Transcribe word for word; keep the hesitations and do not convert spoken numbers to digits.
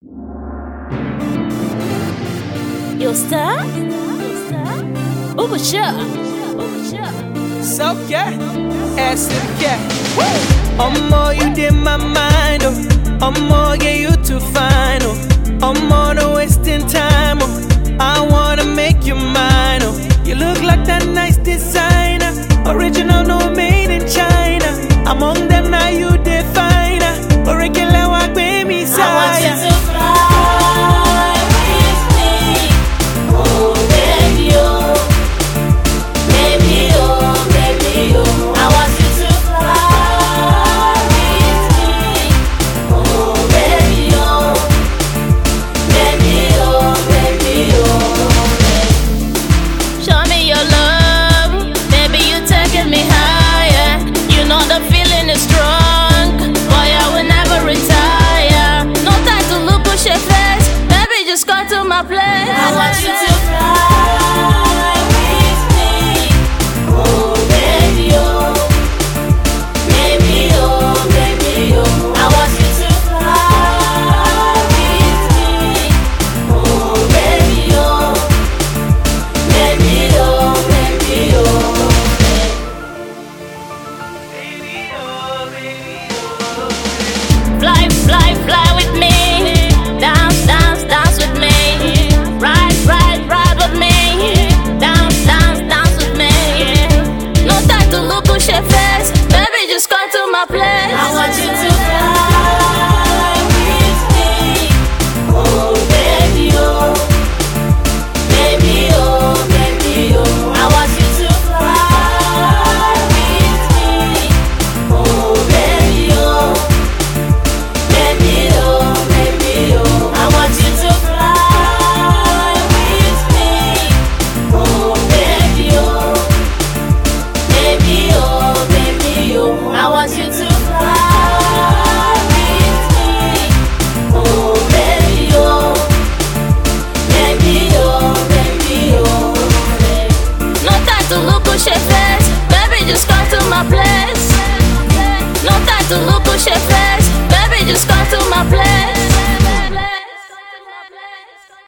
Yo, star? Oh, for sure. So yeah, ass to the cat. I'm more you did my mind, oh. I'm more get you to find, oh. I'm more no wasting time, oh. I wanna make you mine, oh. You look like that nice designer, original, no made in China. Among them now you define, uh, regular walk baby side. I want you to fly with me, oh baby oh, baby oh, baby oh. I want you to fly with me, oh baby oh, baby oh, baby oh. Show me your love, baby you taking me higher. You know the feeling is strong, boy I will never retire. No time to look push your face, baby just come to my place. I want you to fly with me, oh baby oh, baby oh, baby oh. I want you to fly with me, oh baby oh, baby oh, baby oh. Fly, fly, fly with me. Dance, dance, dance with me. Ride, ride, ride with me. Dance, dance, dance with me. No time to look at your face, baby, just come to my place. I want you to fly with me, oh baby oh, baby oh, baby oh. I want you to fly with me, oh baby oh. Baby oh, baby oh, I want you to fly with me, oh baby oh, baby oh, baby oh. I want you to fly with me, oh baby oh, baby oh, baby oh. No time to look at your face, baby just come to my place. No time to look at your face, baby just come to my place.